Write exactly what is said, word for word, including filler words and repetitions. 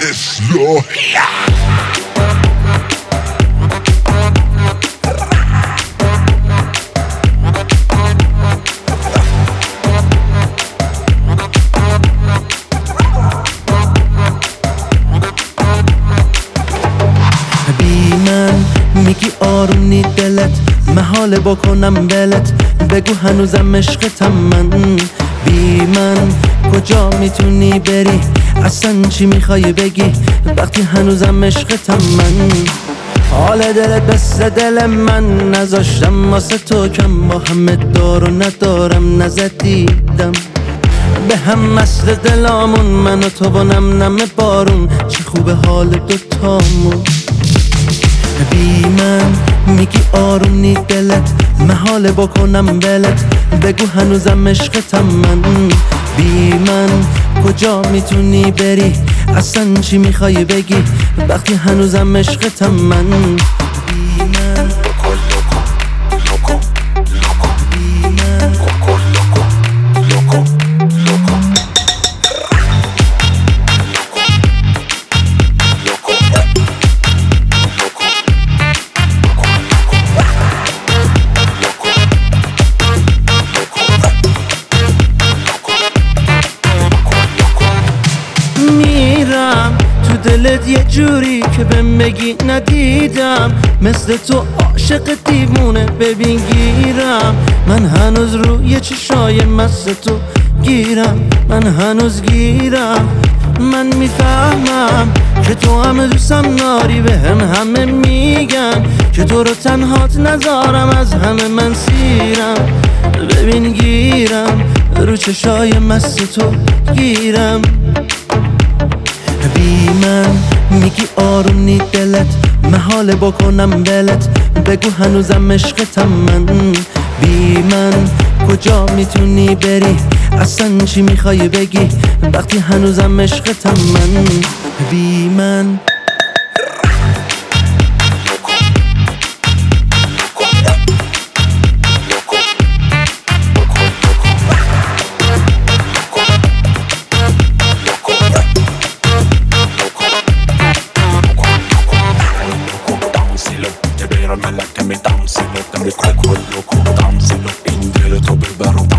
اصلاحی. بی من میگی آرونی دلت، محاله بکنم ولت، بگو هنوزم عشقتم من. بی من کجا میتونی بری، اصلا چی میخوای بگی وقتی هنوزم عشقتم من. حال دلت مثل دل من، نذاشتم واسه تو کم، با همه دار و ندارم نزدیدم به هم مثل دلامون، من و تو و نم نم بارون، چه خوبه حال دوتامون. بی من میگی آرونی دلت، محاله بکنم ولت، بگو هنوزم عشقتم من. بی من کجا میتونی بری، اصلا چی میخوای بگی وقتی هنوزم عشقتم من. بی من میرم تو دلت یه جوری که بهم بگی ندیدم، مثل تو عاشق دیوونه ببین گیرم. من هنوز روی چشای مثل تو گیرم، من هنوز گیرم. من میفهمم که تو همه دوستم ناری، به هم همه میگن که تو رو تنهات نذارم، از همه من سیرم ببین گیرم، رو چشای مثل تو گیرم. بی من میگی آرونی دلت، محاله بکنم ولت، بگو هنوزم عشقتم من. بی من کجا میتونی بری، اصلا چی میخوای بگی وقتی هنوزم عشقتم من. بی من Te me dansi, te me coco, loco, dansi, lo indire, to bevero.